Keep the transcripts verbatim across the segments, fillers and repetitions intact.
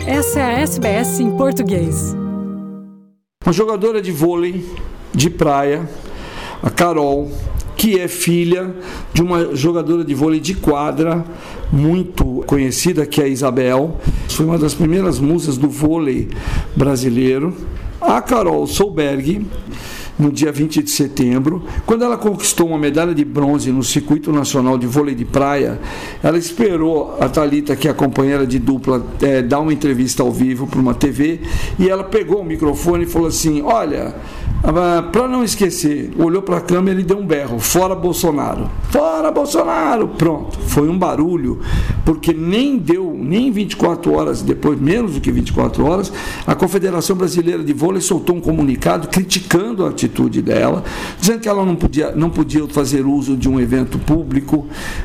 Essa é a S B S em português. Uma jogadora de vôlei de praia, a Carol, que é filha de uma jogadora de vôlei de quadra muito conhecida, que é a Isabel. Foi uma das primeiras musas do vôlei brasileiro. A Carol Solberg, no dia vinte de setembro, quando ela conquistou uma medalha de bronze no Circuito Nacional de Vôlei de Praia, ela esperou a Thalita, que é a companheira de dupla, é, dar uma entrevista ao vivo para uma T V, e ela pegou o microfone e falou assim: olha, para não esquecer, olhou para a câmera e deu um berro: fora Bolsonaro, fora Bolsonaro. Pronto, foi um barulho, porque nem deu, nem vinte e quatro horas depois, menos do que vinte e quatro horas, a Confederação Brasileira de Vôlei soltou um comunicado criticando a atitude dela, dizendo que ela não podia, não podia fazer uso de um evento público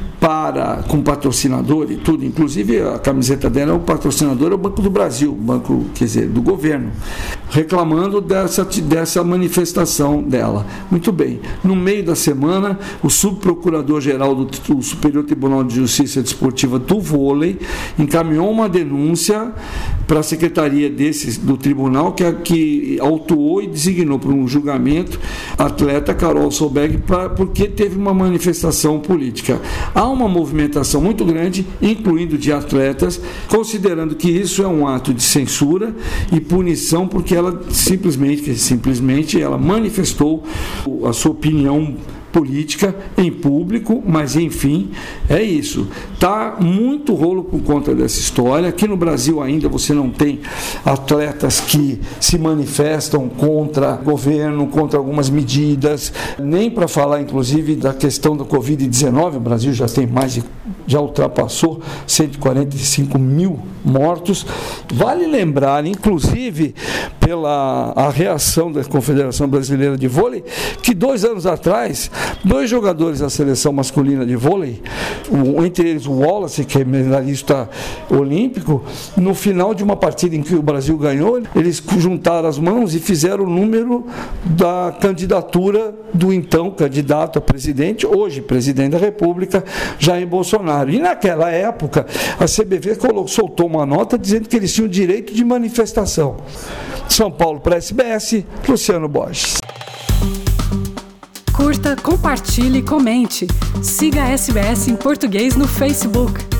para, com patrocinador e tudo, inclusive a camiseta dela, o patrocinador é o Banco do Brasil, banco, quer dizer, do governo, reclamando dessa, dessa manifestação dela. Muito bem, no meio da semana, o subprocurador-geral do, do Superior Tribunal de Justiça Desportiva do Vôlei encaminhou uma denúncia para a secretaria desse, do tribunal, que, que autuou e designou para um julgamento a atleta Carol Solberg, pra, porque teve uma manifestação política. Há uma movimentação muito grande, incluindo de atletas, considerando que isso é um ato de censura e punição, porque ela simplesmente, simplesmente ela manifestou a sua opinião política em público, mas enfim, é isso. Tá muito rolo por conta dessa história. Aqui no Brasil ainda você não tem atletas que se manifestam contra o governo, contra algumas medidas, nem para falar inclusive da questão da covid dezenove. O Brasil já tem mais de, já ultrapassou cento e quarenta e cinco mil mortos. Vale lembrar, inclusive, pela a reação da Confederação Brasileira de Vôlei, que dois anos atrás, dois jogadores da seleção masculina de vôlei, entre eles o Wallace, que é medalhista olímpico, no final de uma partida em que o Brasil ganhou, eles juntaram as mãos e fizeram o número da candidatura do então candidato a presidente, hoje presidente da República, Jair Bolsonaro. E naquela época, a C B V colocou, soltou uma nota dizendo que eles tinham direito de manifestação. São Paulo para a S B S, Luciano Borges. Curta, compartilhe e comente. Siga a S B S em português no Facebook.